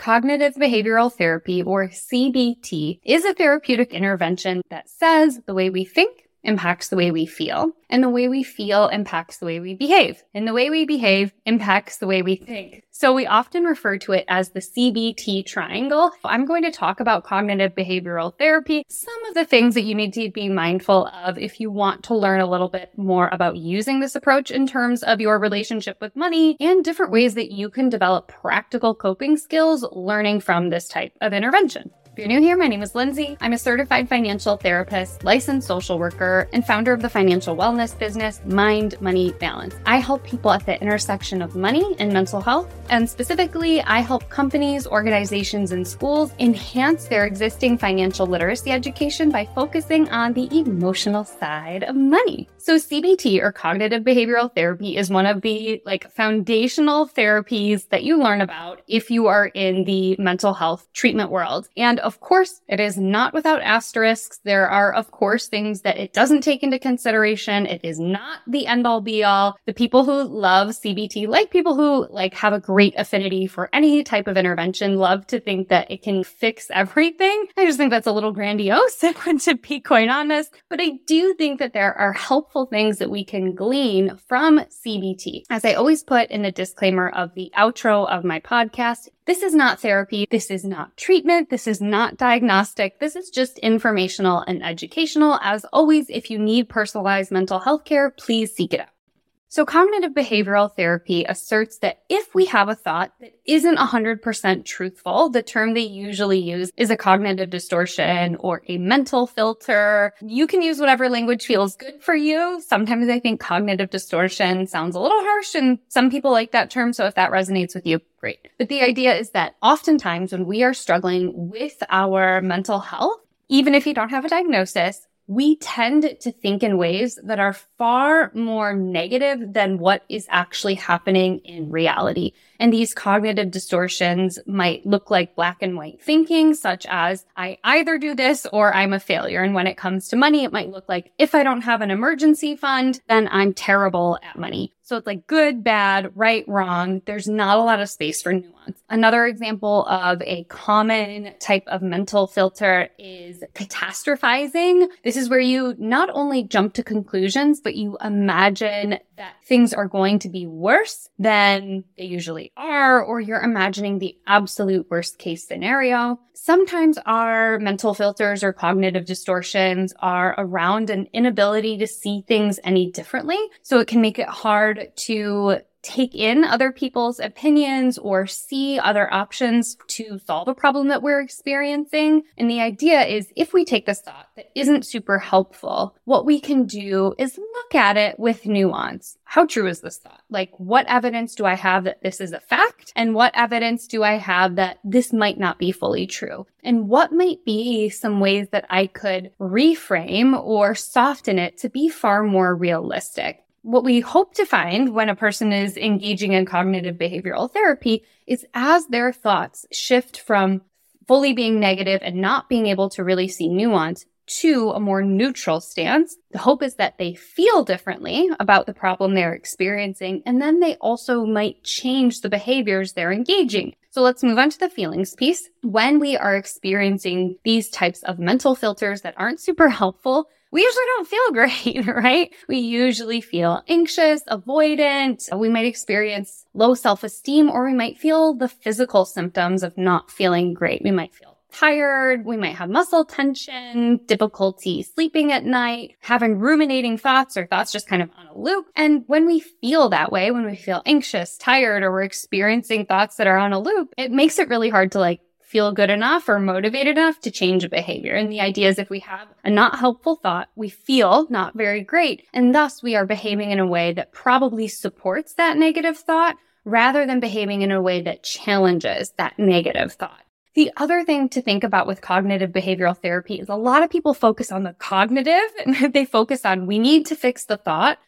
Cognitive behavioral therapy, or CBT, is a therapeutic intervention that says the way we think impacts the way we feel, and the way we feel impacts the way we behave, and the way we behave impacts the way we think. So we often refer to it as the CBT triangle. I'm going to talk about cognitive behavioral therapy, some of the things that you need to be mindful of if you want to learn a little bit more about using this approach in terms of your relationship with money, and different ways that you can develop practical coping skills learning from this type of intervention. If you're new here, my name is Lindsay. I'm a certified financial therapist, licensed social worker, and founder of the financial wellness business, Mind Money Balance. I help people at the intersection of money and mental health. And specifically, I help companies, organizations, and schools enhance their existing financial literacy education by focusing on the emotional side of money. So CBT, or cognitive behavioral therapy, is one of the foundational therapies that you learn about if you are in the mental health treatment world. And of course, it is not without asterisks. There are, of course, things that it doesn't take into consideration. It is not the end-all be-all. The people who love CBT, like people who have a great affinity for any type of intervention, love to think that it can fix everything. I just think that's a little grandiose, to be quite honest. But I do think that there are helpful things that we can glean from CBT. As I always put in the disclaimer of the outro of my podcast, this is not therapy. This is not treatment. This is not diagnostic. This is just informational and educational. As always, if you need personalized mental health care, please seek it out. So cognitive behavioral therapy asserts that if we have a thought that isn't 100% truthful, the term they usually use is a cognitive distortion or a mental filter. You can use whatever language feels good for you. Sometimes I think cognitive distortion sounds a little harsh, and some people like that term. So if that resonates with you, great. But the idea is that oftentimes when we are struggling with our mental health, even if you don't have a diagnosis, we tend to think in ways that are far more negative than what is actually happening in reality. And these cognitive distortions might look like black and white thinking, such as, I either do this or I'm a failure. And when it comes to money, it might look like, if I don't have an emergency fund, then I'm terrible at money. So it's like good, bad, right, wrong. There's not a lot of space for nuance. Another example of a common type of mental filter is catastrophizing. This is where you not only jump to conclusions, but you imagine that things are going to be worse than they usually are, or you're imagining the absolute worst case scenario. Sometimes our mental filters or cognitive distortions are around an inability to see things any differently. So it can make it hard to take in other people's opinions or see other options to solve a problem that we're experiencing. And the idea is, if we take this thought that isn't super helpful, what we can do is look at it with nuance. How true is this thought? What evidence do I have that this is a fact? And what evidence do I have that this might not be fully true? And what might be some ways that I could reframe or soften it to be far more realistic? What we hope to find when a person is engaging in cognitive behavioral therapy is, as their thoughts shift from fully being negative and not being able to really see nuance to a more neutral stance, the hope is that they feel differently about the problem they're experiencing, and then they also might change the behaviors they're engaging. So let's move on to the feelings piece. When we are experiencing these types of mental filters that aren't super helpful, we usually don't feel great, right? We usually feel anxious, avoidant. We might experience low self-esteem, or we might feel the physical symptoms of not feeling great. We might feel tired. We might have muscle tension, difficulty sleeping at night, having ruminating thoughts, or thoughts just kind of on a loop. And when we feel that way, when we feel anxious, tired, or we're experiencing thoughts that are on a loop, it makes it really hard to feel good enough or motivated enough to change a behavior. And the idea is, if we have a not helpful thought, we feel not very great, and thus we are behaving in a way that probably supports that negative thought rather than behaving in a way that challenges that negative thought. The other thing to think about with cognitive behavioral therapy is a lot of people focus on the cognitive, and they focus on, we need to fix the thought,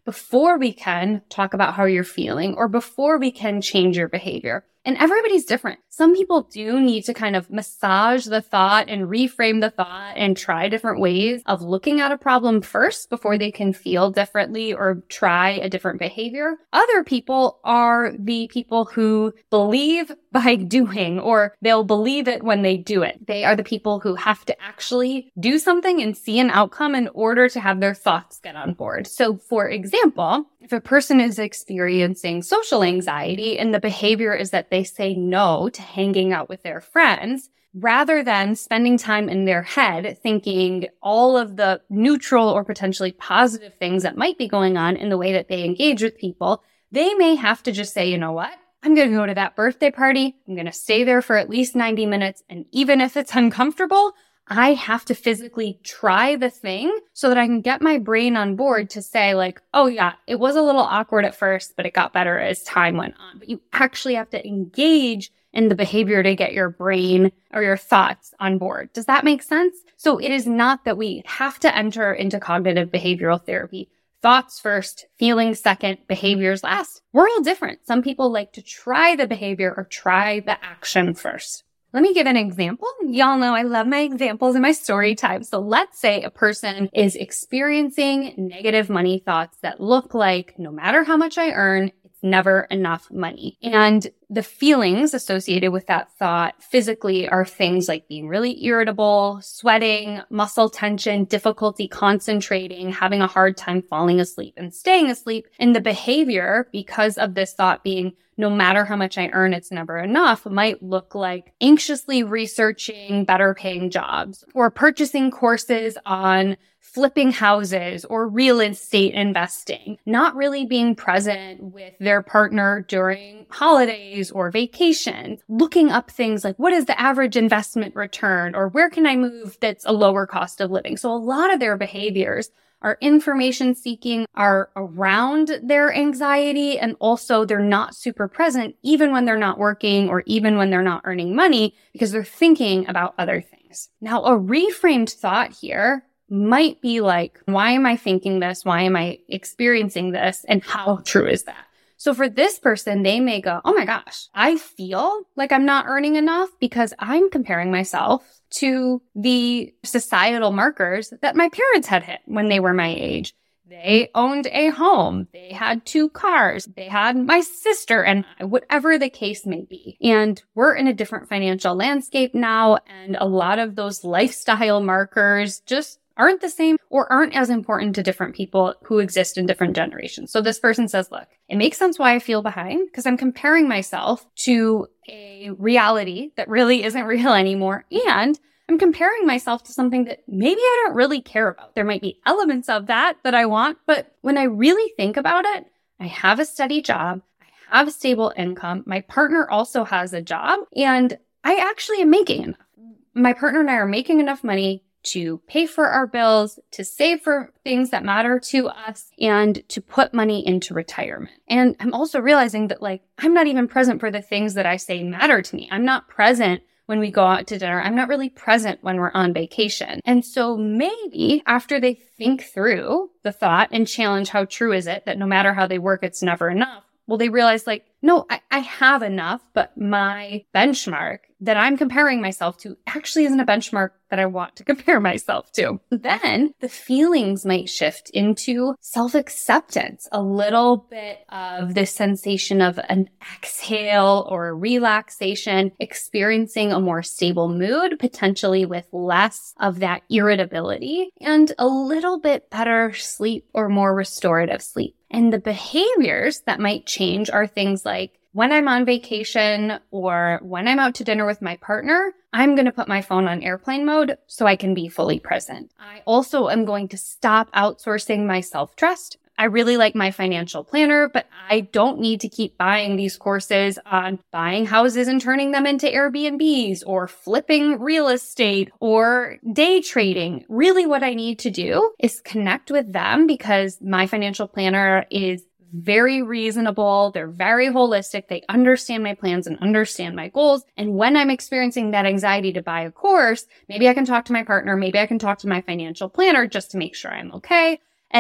before we can talk about how you're feeling or before we can change your behavior. And everybody's different. Some people do need to kind of massage the thought and reframe the thought and try different ways of looking at a problem first before they can feel differently or try a different behavior. Other people are the people who believe by doing, or they'll believe it when they do it. They are the people who have to actually do something and see an outcome in order to have their thoughts get on board. So for example, if a person is experiencing social anxiety and the behavior is that they say no to hanging out with their friends, rather than spending time in their head thinking all of the neutral or potentially positive things that might be going on in the way that they engage with people, they may have to just say, you know what? I'm going to go to that birthday party. I'm going to stay there for at least 90 minutes. And even if it's uncomfortable, I have to physically try the thing so that I can get my brain on board to say like, oh yeah, it was a little awkward at first, but it got better as time went on. But you actually have to engage in the behavior to get your brain or your thoughts on board. Does that make sense? So it is not that we have to enter into cognitive behavioral therapy. Thoughts first, feelings second, behaviors last. We're all different. Some people like to try the behavior or try the action first. Let me give an example. Y'all know I love my examples in my story time. So let's say a person is experiencing negative money thoughts that look like no matter how much I earn, it's never enough money. And the feelings associated with that thought physically are things like being really irritable, sweating, muscle tension, difficulty concentrating, having a hard time falling asleep and staying asleep. And the behavior, because of this thought being no matter how much I earn, it's never enough, might look like anxiously researching better paying jobs or purchasing courses on flipping houses or real estate investing, not really being present with their partner during holidays or vacations, looking up things like what is the average investment return or where can I move that's a lower cost of living. So a lot of their behaviors are information seeking, are around their anxiety, and also they're not super present even when they're not working or even when they're not earning money because they're thinking about other things. Now, a reframed thought here might be like, why am I thinking this? Why am I experiencing this? And how true is that? So for this person, they may go, oh my gosh, I feel like I'm not earning enough because I'm comparing myself to the societal markers that my parents had hit when they were my age. They owned a home. They had 2 cars. They had my sister and I, whatever the case may be. And we're in a different financial landscape now. And a lot of those lifestyle markers just aren't the same or aren't as important to different people who exist in different generations. So this person says, look, it makes sense why I feel behind because I'm comparing myself to a reality that really isn't real anymore. And I'm comparing myself to something that maybe I don't really care about. There might be elements of that I want, but when I really think about it, I have a steady job. I have a stable income. My partner also has a job and I actually am making enough. My partner and I are making enough money to pay for our bills, to save for things that matter to us, and to put money into retirement. And I'm also realizing that I'm not even present for the things that I say matter to me. I'm not present when we go out to dinner. I'm not really present when we're on vacation. And so maybe after they think through the thought and challenge how true is it that no matter how they work, it's never enough. Well, they realize no, I have enough, but my benchmark that I'm comparing myself to actually isn't a benchmark that I want to compare myself to. Then the feelings might shift into self-acceptance, a little bit of this sensation of an exhale or a relaxation, experiencing a more stable mood, potentially with less of that irritability, and a little bit better sleep or more restorative sleep. And the behaviors that might change are things like when I'm on vacation or when I'm out to dinner with my partner, I'm going to put my phone on airplane mode so I can be fully present. I also am going to stop outsourcing my self-trust. I really like my financial planner, but I don't need to keep buying these courses on buying houses and turning them into Airbnbs or flipping real estate or day trading. Really what I need to do is connect with them because my financial planner is very reasonable. They're very holistic. They understand my plans and understand my goals. And when I'm experiencing that anxiety to buy a course, maybe I can talk to my partner. Maybe I can talk to my financial planner just to make sure I'm okay. And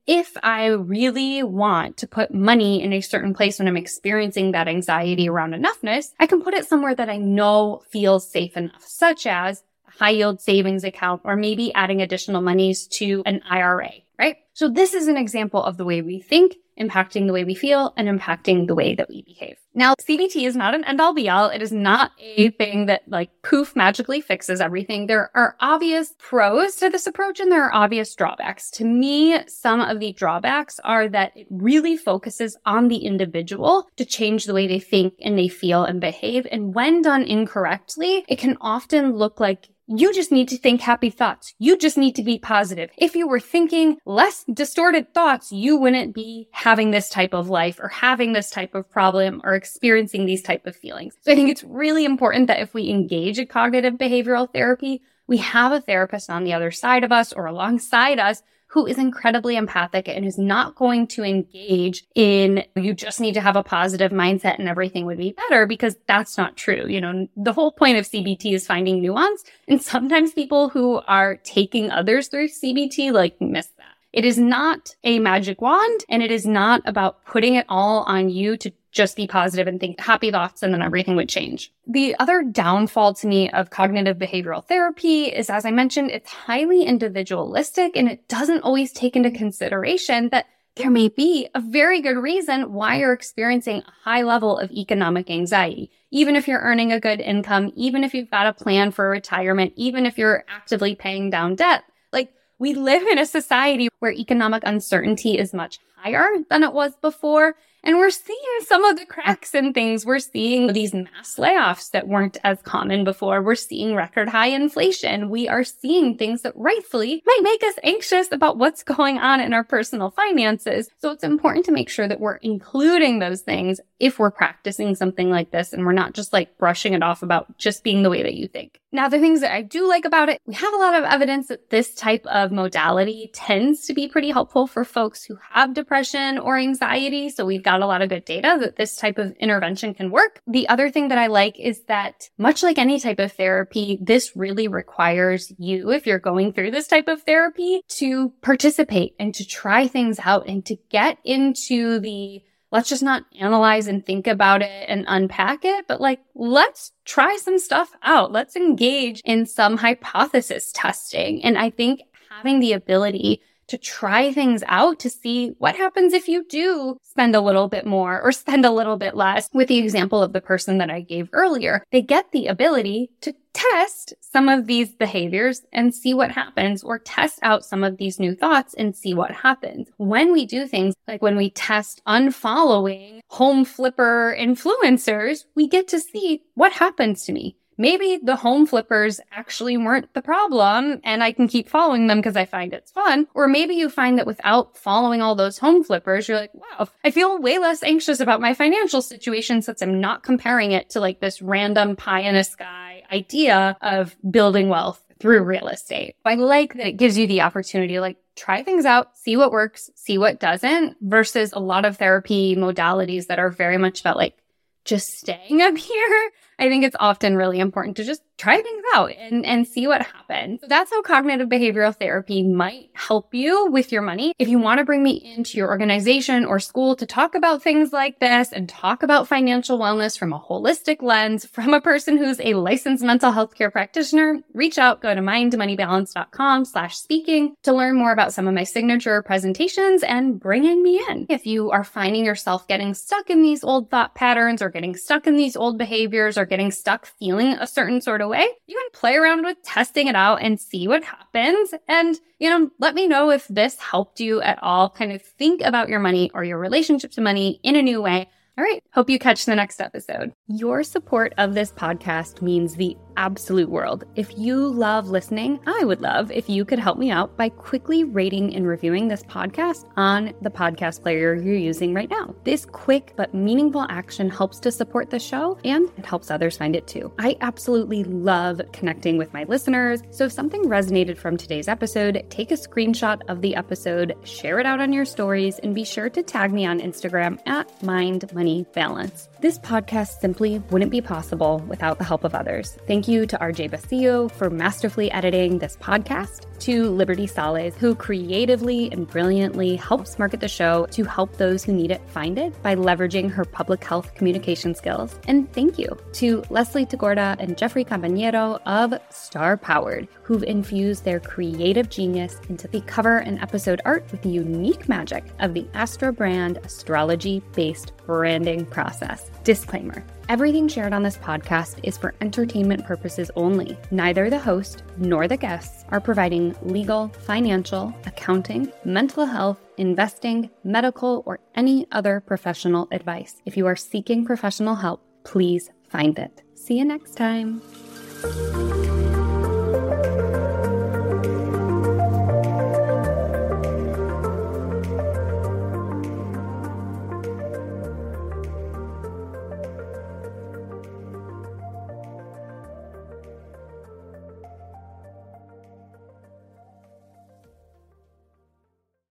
if I really want to put money in a certain place when I'm experiencing that anxiety around enoughness, I can put it somewhere that I know feels safe enough, such as a high yield savings account, or maybe adding additional monies to an IRA, right? So this is an example of the way we think, impacting the way we feel and impacting the way that we behave. Now, CBT is not an end all be all. It is not a thing that poof magically fixes everything. There are obvious pros to this approach and there are obvious drawbacks. To me, some of the drawbacks are that it really focuses on the individual to change the way they think and they feel and behave. And when done incorrectly, it can often look like you just need to think happy thoughts. You just need to be positive. If you were thinking less distorted thoughts, you wouldn't be having this type of life or having this type of problem or experiencing these type of feelings. So I think it's really important that if we engage in cognitive behavioral therapy, we have a therapist on the other side of us or alongside us who is incredibly empathic and is not going to engage in, you just need to have a positive mindset and everything would be better, because that's not true. The whole point of CBT is finding nuance. And sometimes people who are taking others through CBT miss that. It is not a magic wand, and it is not about putting it all on you to just be positive and think happy thoughts and then everything would change. The other downfall to me of cognitive behavioral therapy is, as I mentioned, it's highly individualistic and it doesn't always take into consideration that there may be a very good reason why you're experiencing a high level of economic anxiety. Even if you're earning a good income, even if you've got a plan for retirement, even if you're actively paying down debt, we live in a society where economic uncertainty is much higher than it was before. And we're seeing some of the cracks in things. We're seeing these mass layoffs that weren't as common before. We're seeing record high inflation. We are seeing things that rightfully might make us anxious about what's going on in our personal finances. So it's important to make sure that we're including those things if we're practicing something like this and we're not just brushing it off about just being the way that you think. Now, the things that I do like about it, we have a lot of evidence that this type of modality tends to be pretty helpful for folks who have depression or anxiety. So we've got a lot of good data that this type of intervention can work. The other thing that I like is that, much like any type of therapy, this really requires you, if you're going through this type of therapy, to participate and to try things out and to get into the let's just not analyze and think about it and unpack it, but let's try some stuff out. Let's engage in some hypothesis testing. And I think having the ability to try things out to see what happens if you do spend a little bit more or spend a little bit less. With the example of the person that I gave earlier, they get the ability to test some of these behaviors and see what happens, or test out some of these new thoughts and see what happens. When we do things like when we test unfollowing home flipper influencers, we get to see what happens to me. Maybe the home flippers actually weren't the problem and I can keep following them because I find it's fun. Or maybe you find that without following all those home flippers, you're like, wow, I feel way less anxious about my financial situation since I'm not comparing it to this random pie in the sky idea of building wealth through real estate. I like that it gives you the opportunity to try things out, see what works, see what doesn't, versus a lot of therapy modalities that are very much about just staying up here. I think it's often really important to just try things out and see what happens. So that's how cognitive behavioral therapy might help you with your money. If you want to bring me into your organization or school to talk about things like this and talk about financial wellness from a holistic lens, from a person who's a licensed mental health care practitioner, reach out, go to mindmoneybalance.com/speaking to learn more about some of my signature presentations and bringing me in. If you are finding yourself getting stuck in these old thought patterns or getting stuck in these old behaviors or getting stuck feeling a certain sort of way, you can play around with testing it out and see what happens. And, let me know if this helped you at all kind of think about your money or your relationship to money in a new way. All right. Hope you catch the next episode. Your support of this podcast means the absolute world. If you love listening, I would love if you could help me out by quickly rating and reviewing this podcast on the podcast player you're using right now. This quick but meaningful action helps to support the show and it helps others find it too. I absolutely love connecting with my listeners. So if something resonated from today's episode, take a screenshot of the episode, share it out on your stories, and be sure to tag me on Instagram at MindMoneyBalance. This podcast simply wouldn't be possible without the help of others. Thank you to RJ Basillo for masterfully editing this podcast, to Liberty Sales, who creatively and brilliantly helps market the show to help those who need it find it by leveraging her public health communication skills. And thank you to Leslie Tagorda and Jeffrey Campagnero of Star Powered, who've infused their creative genius into the cover and episode art with the unique magic of the Astro brand astrology-based branding process. Disclaimer: everything shared on this podcast is for entertainment purposes only. Neither the host nor the guests are providing legal, financial, accounting, mental health, investing, medical, or any other professional advice. If you are seeking professional help, please find it. See you next time.